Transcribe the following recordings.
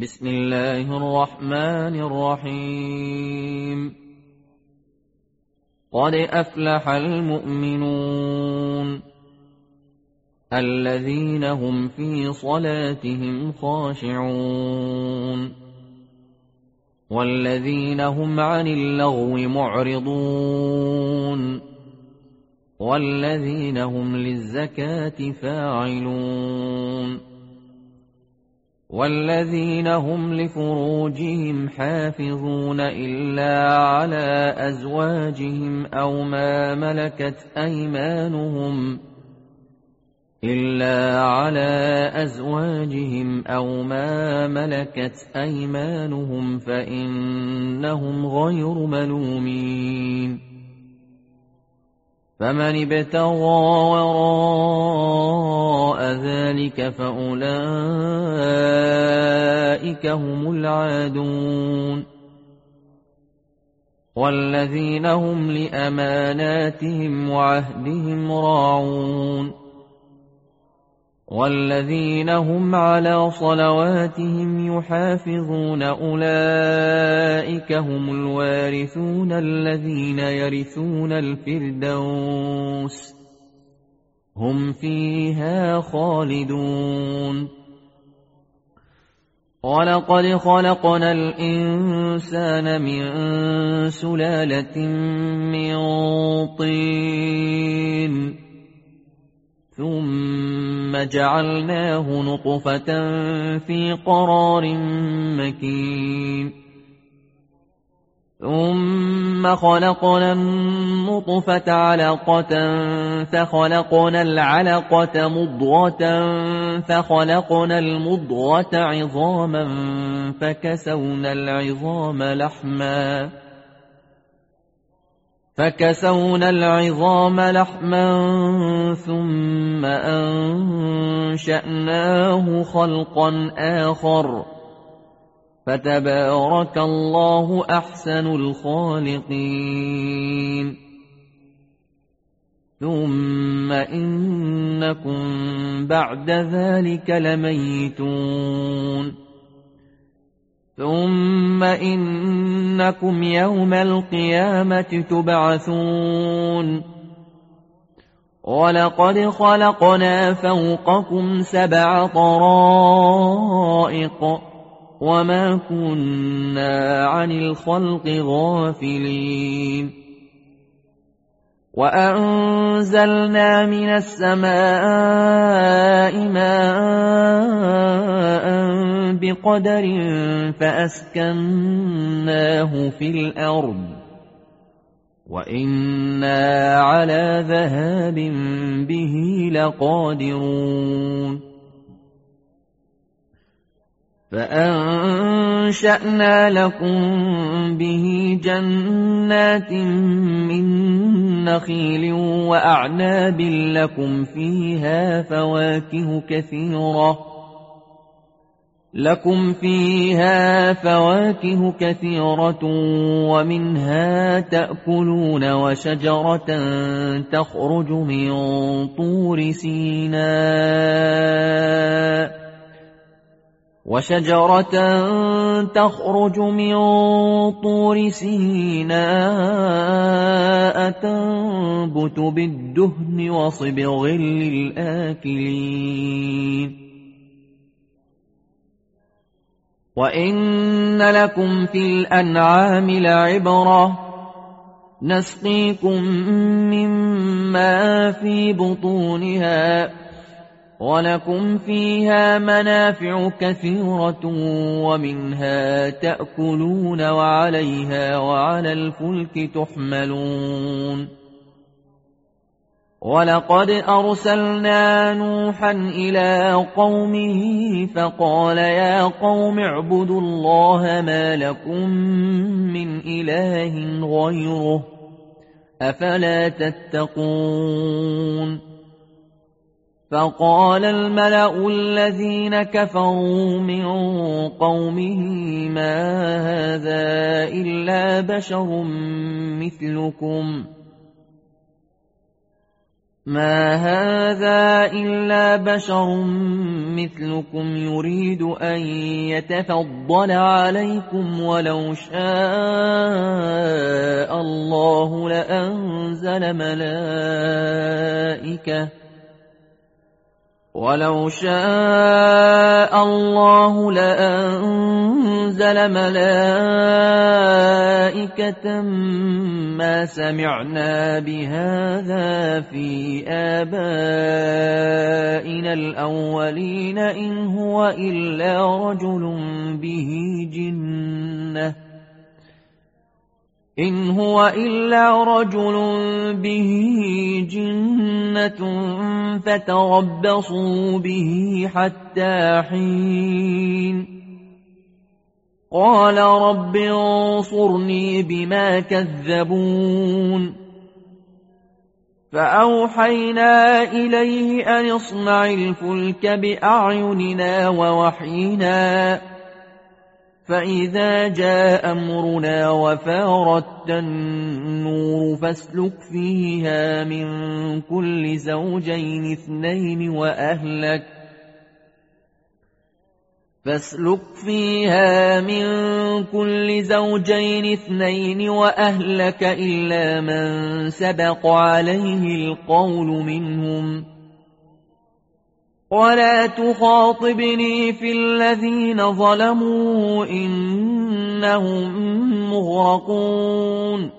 بسم الله الرحمن الرحيم. قد أفلح المؤمنون الذين هم في صلاتهم خاشعون والذين هم عن اللغو معرضون والذين هم للزكاة فاعلون والذين هم لفروجهم حافظون إلا على أزواجهم أو ما ملكت أيمانهم فإنهم غير ملومين. فمن ابتغى وراء ذلك فأولئك هم العادون. والذين هم لأماناتهم وعهدهم راعون والذين هم على صلواتهم يحافظون أولئك هم الوارثون الذين يرثون الفردوس هم فيها خالدون. ولقد خلقنا الإنسان من سلالة من طين ثم جعلناه نطفة في قرار مكين ثم خلقنا النطفة علقة فخلقنا العلقة مضغة فخلقنا المضغة عظاما فكسونا العظام لحما ثم أنشأناه خلقا آخر فتبارك الله أحسن الخالقين. ثم إنكم بعد ذلك لميتون ثم إنكم يوم القيامة تبعثون. ولقد خلقنا فوقكم 7 طرائق وما كنا عن الخلق غافلين. وأنزلنا من السماء ماء بقدر فأسكناه في الأرض وإنا على ذهاب به لقادرون. فأنشأنا لكم به جنات من نخيل وأعناب لكم فيها فواكه كثيرة ومنها تأكلون وشجرة تخرج من طور سيناء تنبت بالدهن وصبغ للآكلين. وإن لكم في الأنعام لعبرة نسقيكم مما في بطونها ولكم فيها منافع كثيرة ومنها تأكلون وعليها وعلى الفلك تحملون. ولقد أرسلنا نوحا إلى قومه فقال يا قوم اعبدوا الله ما لكم من إله غيره أفلا تتقون. فقال الملأ الذين كفروا من قومه ما هذا إلا بشر مثلكم ما هذا إلا بشر مثلكم يريد أن يتفضل عليكم ولو شاء الله لأنزل ملائكة ما سمعنا بهذا في آبائنا الأولين إن هو إلا رجل به جنة فتربصوا به حتى حين قال رب انصرني بما كذبون فأوحينا إليه أن اصنع الفلك بأعيننا ووحينا فإذا جاء أمرنا وفارت النور فاسلك فيها من كل زوجين اثنين وأهلك إلا من سبق عليه القول منهم ولا تخاطبني في الذين ظلموا إنهم مغرقون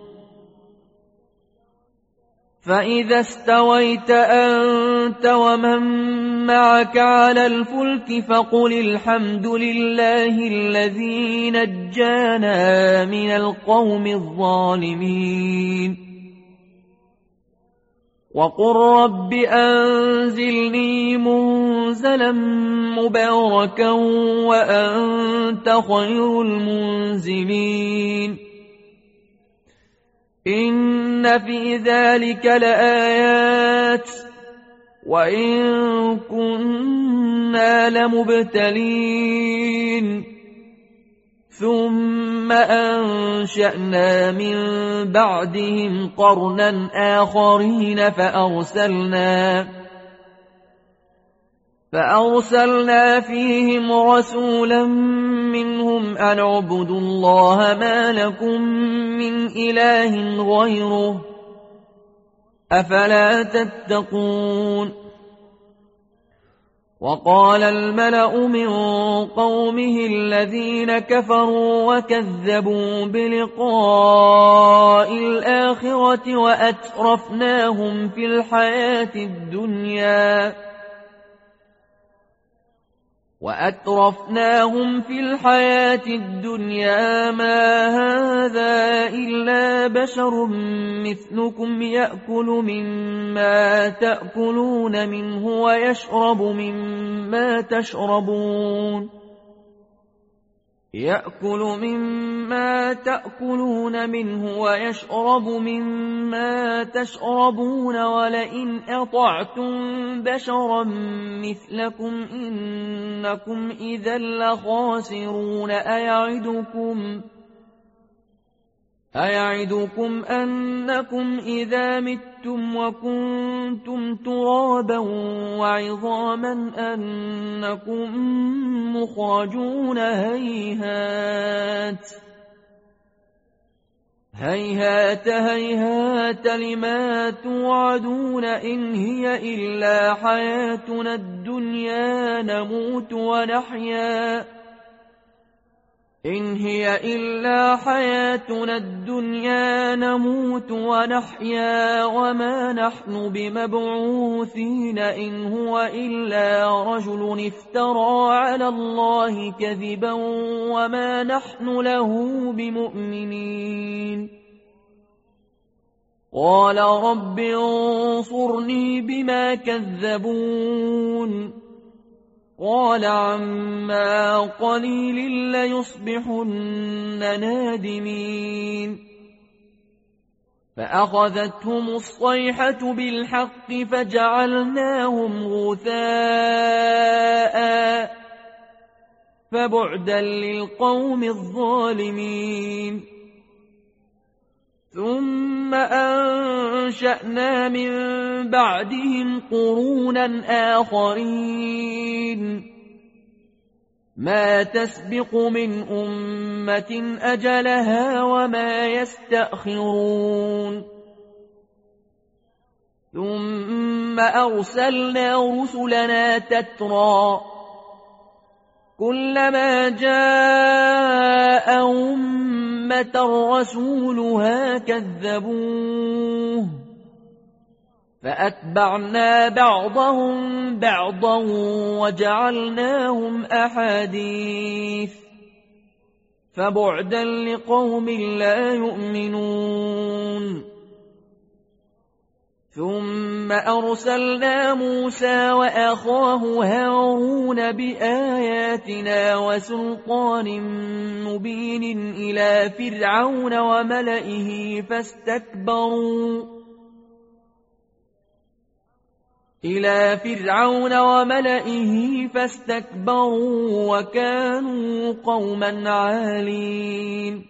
فإذا استويت أنت ومن معك على الفلك فقل الحمد لله الذي نجانا من القوم الظالمين وقل رب أنزلني منزلا مباركا وأنت خير المنزلين إن في ذلك لآيات وإن كنا لمبتلين ثم أنشأنا من بعدهم قرنا آخرين فأرسلنا فيهم رسولا منهم أن اعبدوا الله ما لكم من إله غيره أفلا تتقون وقال الملأ من قومه الذين كفروا وكذبوا بلقاء الآخرة وأترفناهم في الحياة الدنيا ما هذا إلا بشر مثلكم يأكل مما تأكلون منه ويشرب مما تشربون ولئن أطعتم بشرا مثلكم إنكم إذا لخاسرون أيعدكم أنكم إذا متم وكنتم ترابا وعظاما أنكم مخرجون هيهات لما توعدون إن هي إلا حياتنا الدنيا نموت ونحيا وما نحن بمبعوثين إن هو إلا رجل افترى على الله كذبا وما نحن له بمؤمنين قال رب انصرني بما كذبون قال عما قليل ليصبحن نادمين فأخذتهم الصيحة بالحق فجعلناهم غثاء فبعدا للقوم الظالمين ثم أنشأنا من بعدهم قرونا آخرين ما تسبق من أمة أجلها وما يستأخرون ثم أرسلنا رسلنا تترى كلما جاء أمة رسولها كذبوه فأتبعنا بعضهم بعضا وجعلناهم أحاديث فبعدا لقوم لا يؤمنون ثم أرسلنا موسى وأخاه هارون بآياتنا وسلطان مبين إلى فرعون وملئه فاستكبروا وكانوا قوما عالين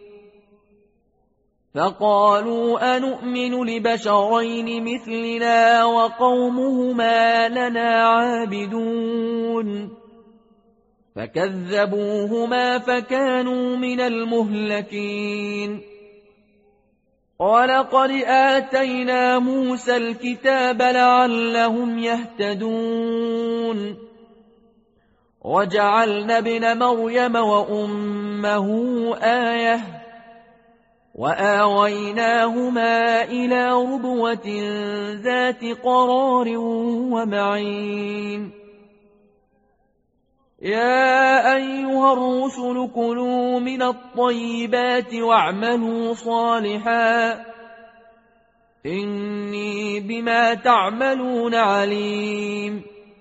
فقالوا أنؤمن لبشرين مثلنا وقومهما لنا عابدون فكذبوهما فكانوا من المهلكين ولقد آتينا موسى الكتاب لعلهم يهتدون وجعلنا ابن مريم وأمه آية وآويناهما إلى ربوة ذات قرار ومعين يا أيها الرسل كلوا من الطيبات واعملوا صالحا إني بما تعملون عليم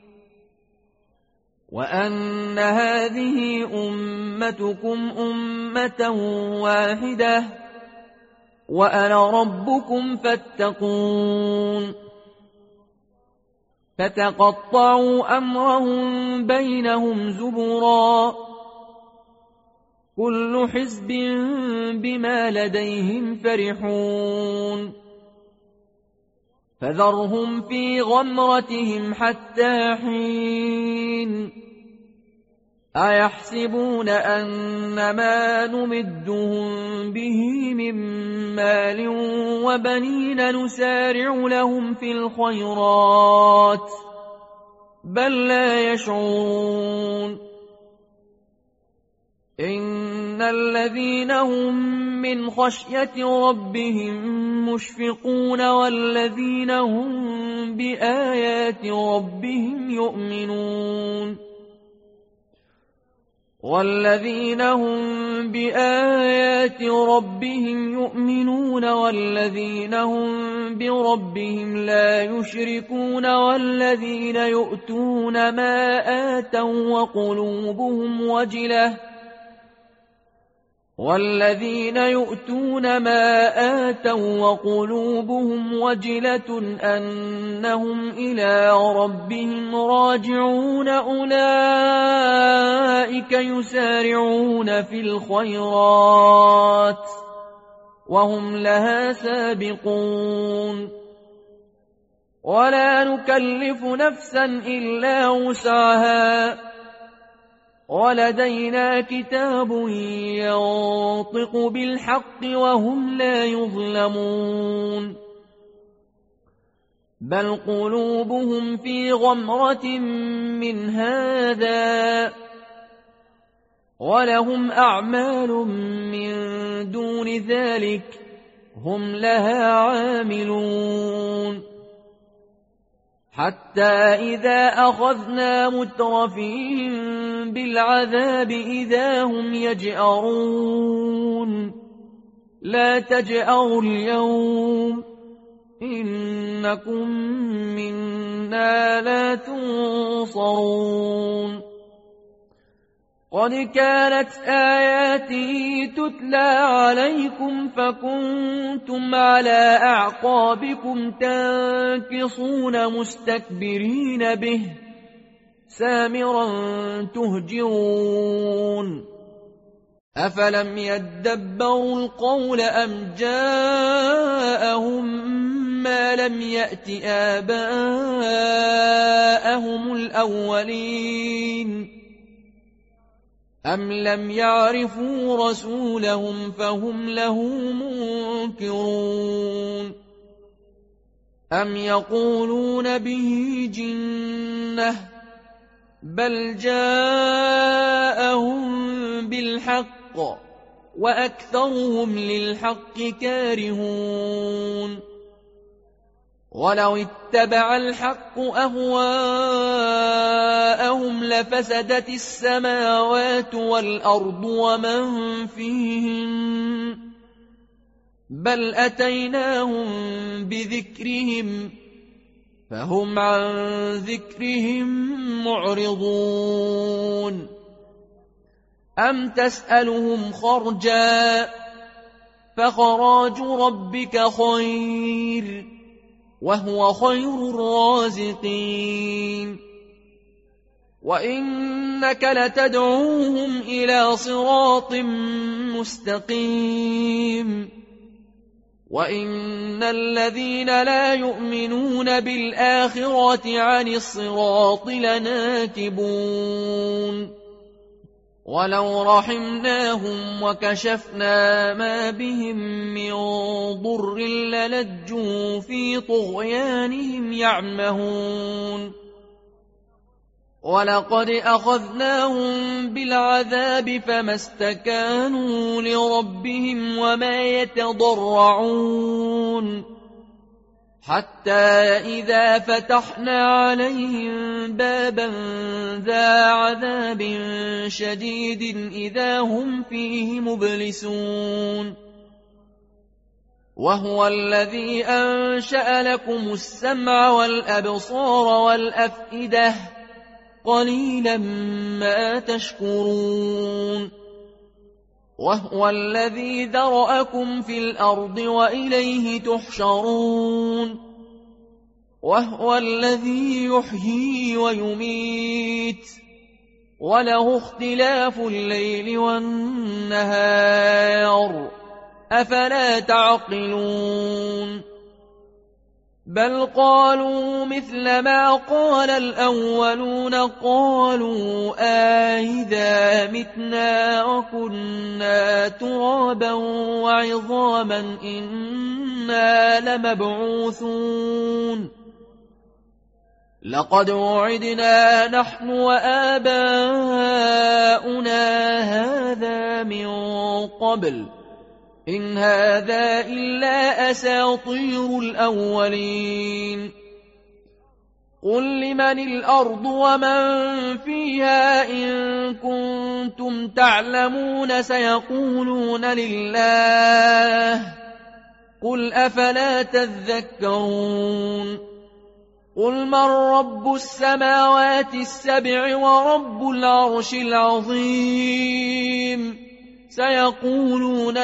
وأن هذه أمتكم أمة واحدة وأنا ربكم فاتقون فتقطعوا أمرهم بينهم زبرا كل حزب بما لديهم فرحون فذرهم في غمرتهم حتى حين أيحسبون أن ما نمدهم به من مال وبنين نسارع لهم في الخيرات بل لا يشعرون إن الذين هم من خشية ربهم مشفقون والذين هم بآيات ربهم يؤمنون والذين هم بربهم لا يشركون والذين يؤتون ما آتوا وقلوبهم وجلة أنهم إلى ربهم راجعون أولئك يسارعون في الخيرات وهم لها سابقون ولا نكلف نفسا إلا وسعها ولدينا كتاب ينطق بالحق وهم لا يظلمون بل قلوبهم في غمرة من هذا ولهم أعمال من دون ذلك هم لها عاملون حتى إذا أخذنا مترفيهم بالعذاب إذا هم يجأرون لا تجأروا اليوم إنكم منا لا تنصرون قد كانت آياتي تتلى عليكم فكنتم على أعقابكم تنكصون مستكبرين به سامرا تهجرون أفلم يدبروا القول أم جاءهم ما لم يأت آباءهم الأولين أم لم يعرفوا رسولهم فهم له منكرون أم يقولون به جنة بل جاءهم بالحق وأكثرهم للحق كارهون ولو اتبع الحق أهواءهم لفسدت السماوات والأرض ومن فيهن بل أتيناهم بذكرهم فهم عن ذكرهم معرضون أم تسألهم خرجا فخراج ربك خير وهو خير الرازقين وإنك لتدعوهم إلى صراط مستقيم وإن الذين لا يؤمنون بالآخرة عن الصراط لناكبون ولو رحمناهم وكشفنا ما بهم من ضر للجوا في طغيانهم يعمهون ولقد أخذناهم بالعذاب فما استكانوا لربهم وما يتضرعون حتى إذا فتحنا عليهم بابا ذا عذاب شديد إذا هم فيه مبلسون وهو الذي أنشأ لكم السمع والأبصار والأفئدة قليلا ما تشكرون وهو الذي ذرأكم في الأرض وإليه تحشرون وهو الذي يحيي ويميت وله اختلاف الليل والنهار أفلا تعقلون بل قالوا مثل ما قال الأولون قالوا أئذا متنا وكنا ترابا وعظاما إنا لمبعوثون لقد وعدنا نحن وآباؤنا هذا من قبل إن هذا إلا أساطير الأولين قل لمن الأرض ومن فيها إن كنتم تعلمون سيقولون لله قل أفلا تذكرون قل من رب السماوات السبع ورب العرش العظيم سيقولون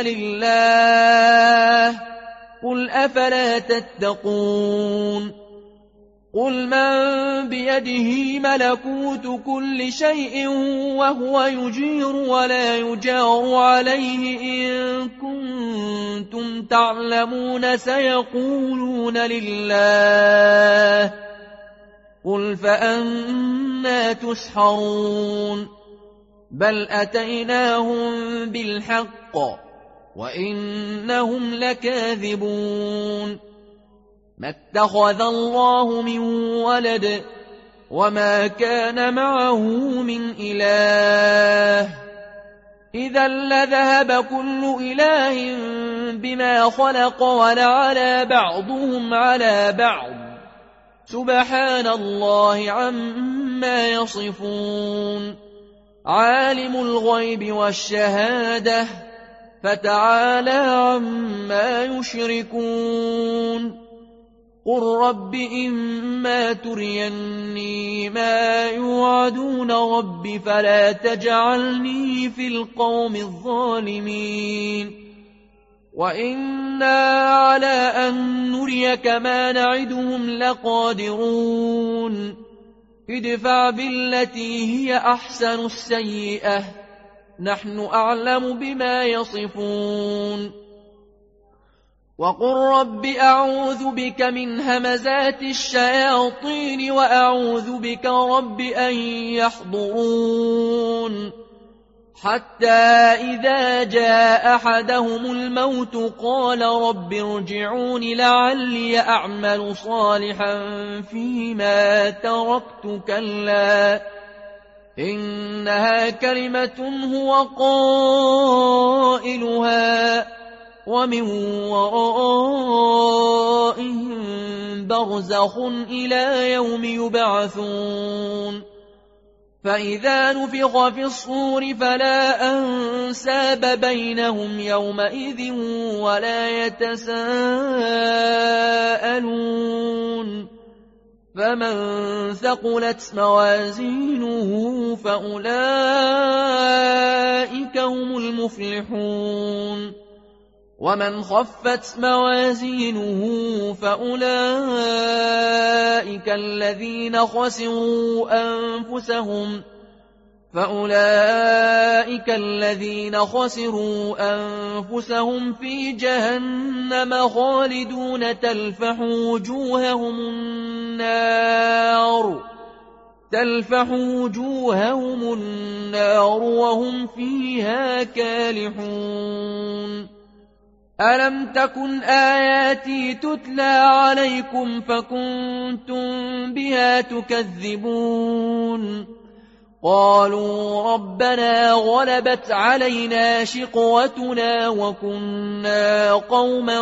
لله قل أفلا تتقون قل من بيده ملكوت كل شيء وهو يجير ولا يجار عليه إن كنتم تعلمون سيقولون لله قل فأنى تسحرون بل أتيناهم بالحق وإنهم لكاذبون ما اتخذ الله من ولد وما كان معه من إله إذا لذهب كل إله بما خلق ولعلى بعضهم على بعض سبحان الله عما يصفون عالم الغيب والشهادة فتعالى عما يشركون قل رب إما تريني ما يوعدون رب فلا تجعلني في القوم الظالمين وإنا على أن نريك ما نعدهم لقادرون ادفع بالتي هي أحسن السيئة نحن أعلم بما يصفون وقل رب أعوذ بك من همزات الشياطين وأعوذ بك رب أن يحضرون حتى إذا جاء أحدهم الموت قال رب ارجعون لعلي أعمل صالحا فيما تركت كلا إنها كلمة هو قائلها ومن ورائهم برزخ إلى يوم يبعثون فإذا نفخ في الصور فلا أنساب بينهم يومئذ ولا يتساءلون فمن ثقلت موازينه فأولئك هم المفلحون ومن خفت موازينه فأولئك الذين خسروا أنفسهم في جهنم خالدون تلفح وجوههم النار وهم فيها كالحون ألم تكن آياتي تتلى عليكم فكنتم بها تكذبون قالوا ربنا غلبت علينا شقوتنا وكنا قوما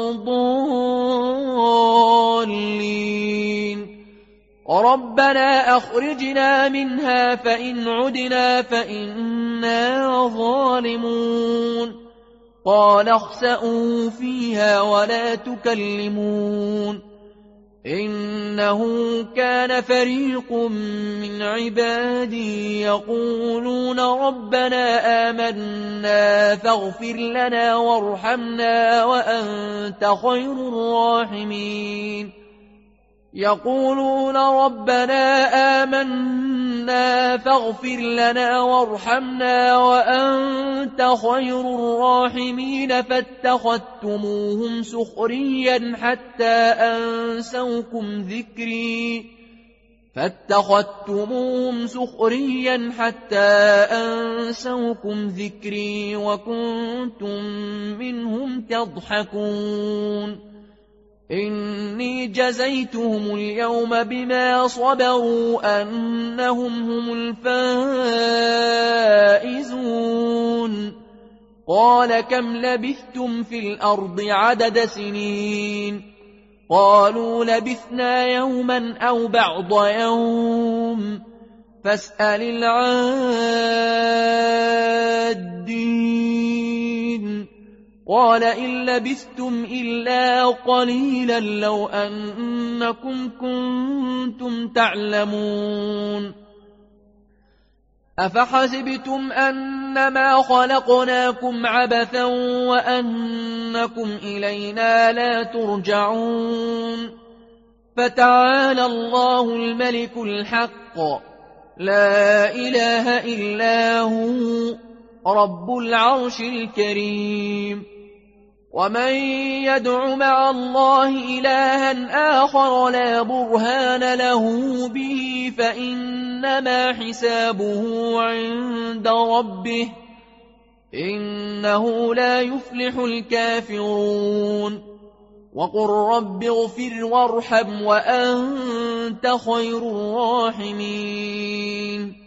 ضالين ربنا أخرجنا منها فإن عدنا فإنا ظالمون قال اخسئوا فيها ولا تكلمون إنه كان فريق من عبادي يقولون ربنا آمنا فاغفر لنا وارحمنا وأنت خير الراحمين يقولون ربنا آمنا فاغفر لنا وارحمنا وأنت خير الراحمين فاتخذتموهم سخريا حتى أنسوكم ذكري وكنتم منهم تضحكون إني جزيتهم اليوم بما صبروا أنهم هم الفائزون قال كم لبثتم في الأرض عدد سنين قالوا لبثنا يوما أو بعض يوم فاسأل العادين قال إن لبثتم إلا قليلا لو أنكم كنتم تعلمون أفحسبتم أنما خلقناكم عبثا وأنكم إلينا لا ترجعون فتعالى الله الملك الحق لا إله إلا هو رب العرش الكريم ومن يدع مع الله إلها آخر لا برهان له به فإنما حسابه عند ربه إنه لا يفلح الكافرون وقل رب اغفر وارحم وأنت خير الراحمين